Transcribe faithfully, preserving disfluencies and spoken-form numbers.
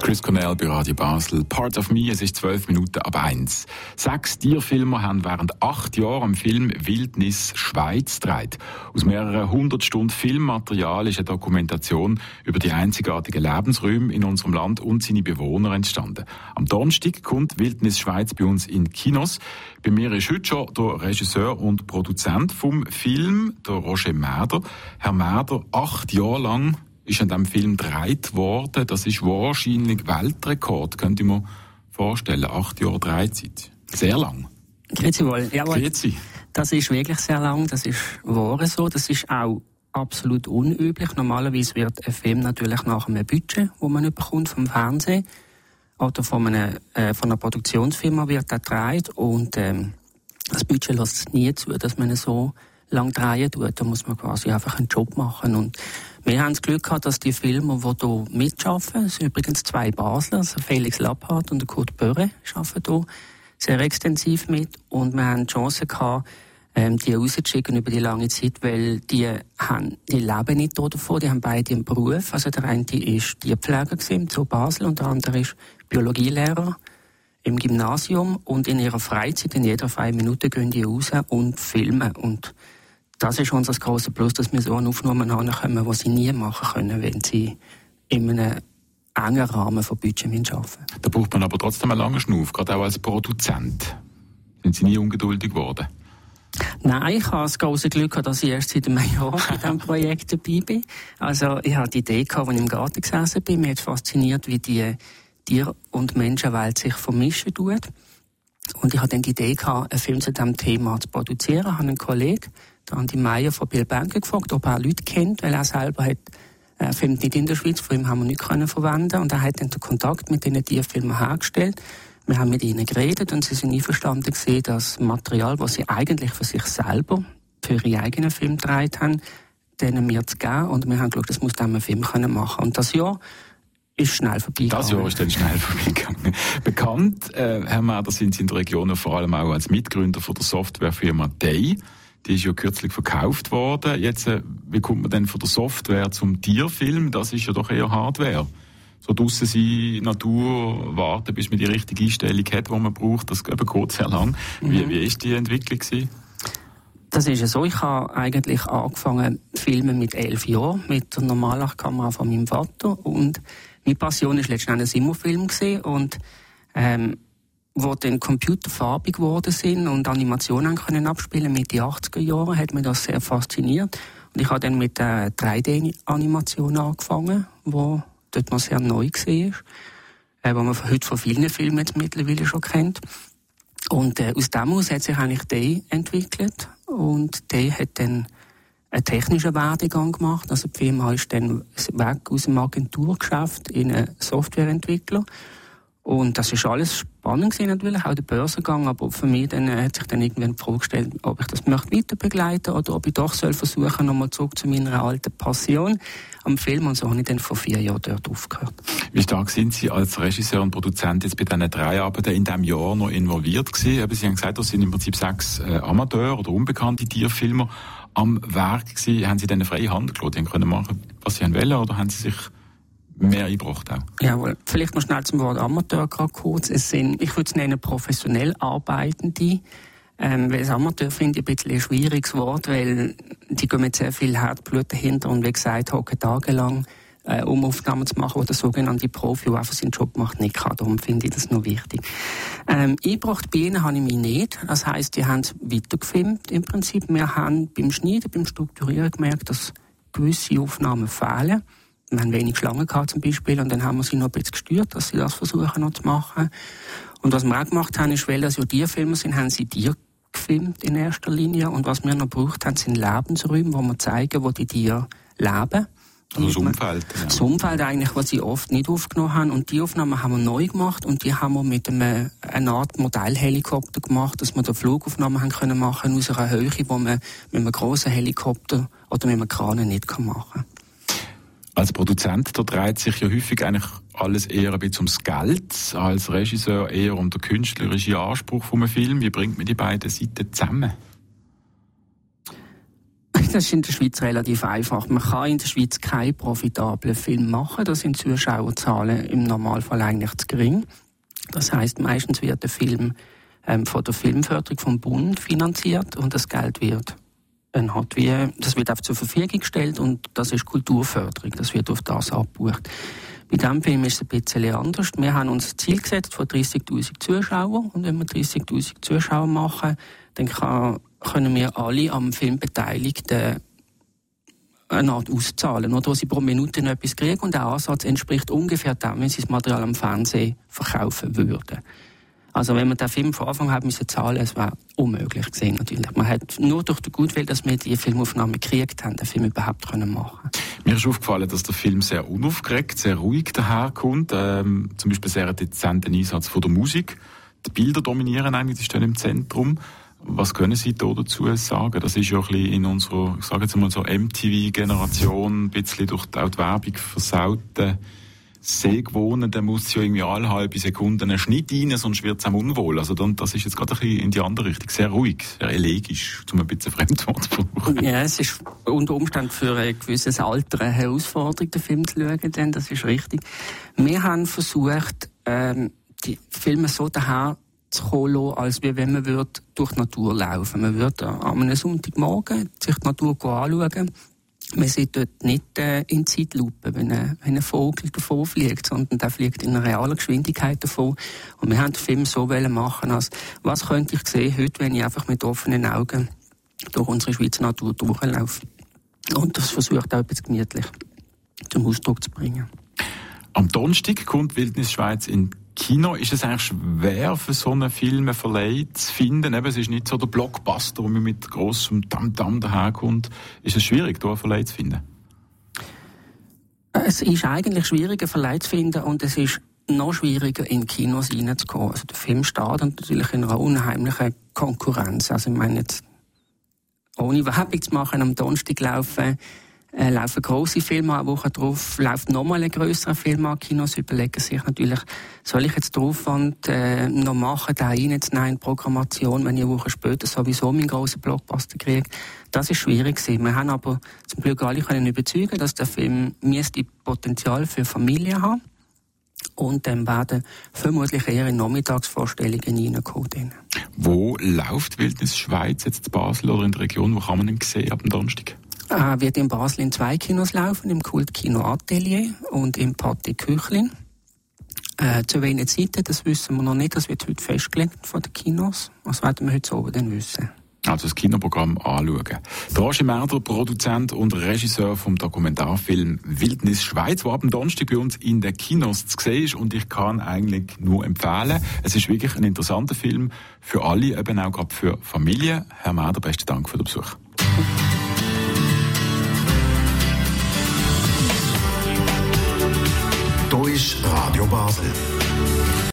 Chris Cornell bei Radio Basel. Part of Me, es ist zwölf Minuten ab eins. Sechs Tierfilmer haben während acht Jahren am Film Wildnis Schweiz gedreht. Aus mehreren hundert Stunden Filmmaterial ist eine Dokumentation über die einzigartigen Lebensräume in unserem Land und seine Bewohner entstanden. Am Donnerstag kommt Wildnis Schweiz bei uns in Kinos. Bei mir ist heute schon der Regisseur und Produzent vom Film, der Roger Mäder. Herr Mäder, acht Jahre lang ist an diesem Film gedreht worden. Das ist wahrscheinlich Weltrekord, könnte ich mir vorstellen. Acht Jahre Drehzeit. Sehr lang. Grüezi wohl. Jawohl. Grüezi. Das ist wirklich sehr lang. Das ist wahr so. Das ist auch absolut unüblich. Normalerweise wird ein Film natürlich nach einem Budget, das man bekommt vom Fernsehen oder von einer, äh, von einer Produktionsfirma wird er gedreht. Und ähm, das Budget lässt es nie zu, dass man so lang drehen tut. Da muss man quasi einfach einen Job machen. Und wir haben das Glück gehabt, dass die Filmer, die hier mitarbeiten, es sind übrigens zwei Basler, also Felix Lapphardt und Kurt Börre, arbeiten hier sehr extensiv mit. Und wir haben die Chance gehabt, ähm, die rauszuschicken über die lange Zeit, weil die, haben, die leben nicht hier davon, die haben beide einen Beruf. Also der eine ist Tierpfleger gewesen, zu Basel, und der andere ist Biologielehrer im Gymnasium. Und in ihrer Freizeit, in jeder freien Minute, gehen die raus und filmen. Und das ist unser grosses Plus, dass wir so eine Aufnahme ankommen, die sie nie machen können, wenn sie in einem engen Rahmen von Budget arbeiten müssen. Da braucht man aber trotzdem einen langen Schnuff, gerade auch als Produzent. Sind Sie nie ungeduldig geworden? Nein, ich habe das grosse Glück gehabt, dass ich erst seit einem Jahr bei diesem Projekt dabei bin. Also ich hatte die Idee gehabt, als ich im Garten gesessen bin. Mich hat fasziniert, wie die Tier- und Menschenwelt sich vermischen tut. Und ich hatte dann die Idee gehabt, einen Film zu diesem Thema zu produzieren. Ich habe einen Kollegen, Andi Meier von Bill Benke, gefragt, ob er Leute kennt, weil er selber hat, er filmt nicht in der Schweiz, von ihm haben wir nicht können verwenden. Und er hat dann den Kontakt mit diesen Tierfilmen hergestellt. Wir haben mit ihnen geredet und sie sind einverstanden gewesen, das Material, das sie eigentlich für sich selber, für ihre eigenen Filme gedreht haben, denen mir zu geben. Und wir haben geschaut, das muss dann einen Film können machen. Und das Jahr ist schnell vorbeigegangen. Das Jahr ist dann schnell vorbeigegangen. Bekannt, äh, Herr Mäder, sind Sie in der Region vor allem auch als Mitgründer von der Softwarefirma Day. Die ist ja kürzlich verkauft worden. Jetzt, äh, wie kommt man denn von der Software zum Tierfilm? Das ist ja doch eher Hardware. So draussen sein, Natur, warten, bis man die richtige Einstellung hat, die man braucht. Das geht sehr lang. Mhm. Wie, wie ist die Entwicklung gewesen? Das ist ja so. Ich habe eigentlich angefangen zu filmen mit elf Jahren, mit der Normalkamera von meinem Vater. Und meine Passion war letztendlich ein Simmofilm gewesen. Und, ähm, wo dann Computer farbig geworden sind und Animationen können abspielen mit den achtziger Jahren, hat mich das sehr fasziniert. Und ich habe dann mit der drei D-Animation angefangen, wo dort noch sehr neu war, äh, wo man heute von vielen Filmen jetzt mittlerweile schon kennt. Und äh, aus dem aus hat sich eigentlich Day entwickelt. Und Day hat dann einen technischen Werdegang gemacht. Also die Firma ist dann weg aus dem Agenturgeschäft in einen Softwareentwickler. Und das ist alles spannend gewesen, natürlich, auch der Börsengang, aber für mich dann, äh, hat sich dann irgendwann die Frage gestellt, ob ich das möchte weiter begleiten oder ob ich doch soll versuchen, nochmal zurück zu meiner alten Passion am Film. Und so habe ich dann vor vier Jahren dort aufgehört. Wie stark sind Sie als Regisseur und Produzent jetzt bei diesen drei Arbeiten in diesem Jahr noch involviert gewesen? Aber Sie haben gesagt, das sind im Prinzip sechs äh, Amateur- oder unbekannte Tierfilmer am Werk gewesen. Haben Sie dann eine freie Hand gelassen? Die können machen, was Sie wollen, oder haben Sie sich mehr eingebracht auch? Jawohl. Vielleicht noch schnell zum Wort Amateur gerade kurz. Es sind, ich würde es nennen, professionell Arbeitende. Ähm, weil das Amateur finde ich ein bisschen ein schwieriges Wort, weil die gehen mit sehr viel Herzblut dahinter und wie gesagt, hocken tagelang, äh, um Aufnahmen zu machen, wo der sogenannte Profi, der einfach seinen Job macht, nicht kann. Darum finde ich das noch wichtig. Ähm, eingebracht bei ihnen habe ich mich nicht. Das heisst, die haben es weitergefilmt im Prinzip. Wir haben beim Schneiden, beim Strukturieren gemerkt, dass gewisse Aufnahmen fehlen. Wir haben wenig Schlangen gehabt zum Beispiel und dann haben wir sie noch ein bisschen gesteuert, dass sie das versuchen noch zu machen. Und was wir auch gemacht haben, ist, weil das ja Tierfilme sind, haben sie Tiere gefilmt in erster Linie. Und was wir noch gebraucht haben, sind Lebensräume, wo wir zeigen, wo die Tiere leben. Also das Umfeld. Ja. Das Umfeld eigentlich, was sie oft nicht aufgenommen haben. Und die Aufnahmen haben wir neu gemacht und die haben wir mit einem, einer Art Modellhelikopter gemacht, dass wir da Flugaufnahmen haben können machen aus einer Höhe, die man mit einem grossen Helikopter oder mit einem Kran nicht machen kann. Als Produzent, da dreht sich ja häufig eigentlich alles eher ein bisschen ums Geld, als Regisseur eher um den künstlerischen Anspruch von einem Film. Wie bringt man die beiden Seiten zusammen? Das ist in der Schweiz relativ einfach. Man kann in der Schweiz keinen profitablen Film machen. Da sind Zuschauerzahlen im Normalfall eigentlich zu gering. Das heisst, meistens wird der Film ähm, von der Filmförderung vom Bund finanziert und das Geld wird, äh, hat wie, das wird auch zur Verfügung gestellt und das ist Kulturförderung. Das wird auf das abgebucht. Bei diesem Film ist es ein bisschen anders. Wir haben uns ein Ziel gesetzt von dreißigtausend Zuschauern und wenn wir dreißigtausend Zuschauer machen, dann kann, können wir alle am Film Beteiligten eine Art auszahlen, oder, wo sie pro Minute noch etwas kriegen und der Ansatz entspricht ungefähr dem, wenn sie das Material am Fernsehen verkaufen würden. Also wenn man den Film von Anfang an müssen zahlen, es wäre unmöglich gewesen, natürlich. Man hat nur durch den Gutwill, dass wir die Filmaufnahme gekriegt haben, den Film überhaupt können machen. Mir ist aufgefallen, dass der Film sehr unaufgeregt, sehr ruhig daherkommt. Ähm, zum Beispiel sehr dezenten Einsatz von der Musik. Die Bilder dominieren eigentlich, die stehen im Zentrum. Was können Sie da dazu sagen? Das ist ja ein bisschen in unserer, ich sage jetzt mal so M T V-Generation, ein bisschen durch die, auch die Werbung versauten Sehgewohnen, da muss ja irgendwie alle halbe Sekunden einen Schnitt rein, sonst wird es einem unwohl. Also dann, das ist jetzt gerade ein bisschen in die andere Richtung. Sehr ruhig, sehr elegisch, um ein bisschen Fremdwort zu brauchen. Ja, es ist unter Umständen für ein gewisses Alter eine Herausforderung, den Film zu schauen, denn das ist richtig. Wir haben versucht, ähm, die Filme so daher zu kommen, als wenn man würde durch die Natur laufen. Man würde an einem Sonntagmorgen sich die Natur anschauen. Man sieht dort nicht äh, in Zeitlupe, wenn ein, wenn ein Vogel davon fliegt, sondern der fliegt in einer realen Geschwindigkeit davon. Und wir haben den Film so machen, als was könnte ich sehen heute, wenn ich einfach mit offenen Augen durch unsere Schweizer Natur durchlaufe. Und das versucht auch etwas gemütlich zum Ausdruck zu bringen. Am Donnerstag kommt Wildnis Schweiz in Kino. Ist es eigentlich schwer, für so einen Film einen Verleih zu finden? Eben, es ist nicht so der Blockbuster, wo man mit grossem Tamtam daherkommt. Ist es schwierig, da einen Verleih zu finden? Es ist eigentlich schwierig, einen Verleih zu finden und es ist noch schwieriger, in Kinos reinzukommen. Also der Film steht natürlich in einer unheimlichen Konkurrenz. Also ich meine jetzt, ohne Werbung zu machen, am Donnerstag laufen Äh, laufen grosse Filme an, eine Woche drauf läuft nochmal ein grösserer Film an. Kinos überlegen sich natürlich, soll ich jetzt den Aufwand äh, noch machen, da reinzunehmen in die Programmation, wenn ich eine Woche später sowieso meinen grossen Blockbuster kriege. Das ist schwierig gewesen. Wir haben aber zum Glück alle können überzeugen, dass der Film müsste Potenzial für Familien haben. Und dann werden vermutlich eher in Nachmittagsvorstellungen reinkommen. Wo läuft Wildnis Schweiz jetzt in Basel oder in der Region? Wo kann man ihn sehen ab dem Donnerstag? Er wird in Basel in zwei Kinos laufen, im Kultkino Atelier und im Pâté Küchlin. Äh, zu welchen Zeiten, das wissen wir noch nicht, das wird heute festgelegt von den Kinos. Das werden wir heute oben dann wissen. Also das Kinoprogramm anschauen. Der Roger Merder, Produzent und Regisseur vom Dokumentarfilm Wildnis Schweiz, der ab dem Donnerstag bei uns in den Kinos zu sehen ist und ich kann eigentlich nur empfehlen. Es ist wirklich ein interessanter Film für alle, eben auch gerade für Familien. Herr Merder, besten Dank für den Besuch. Hier ist Radio Basel.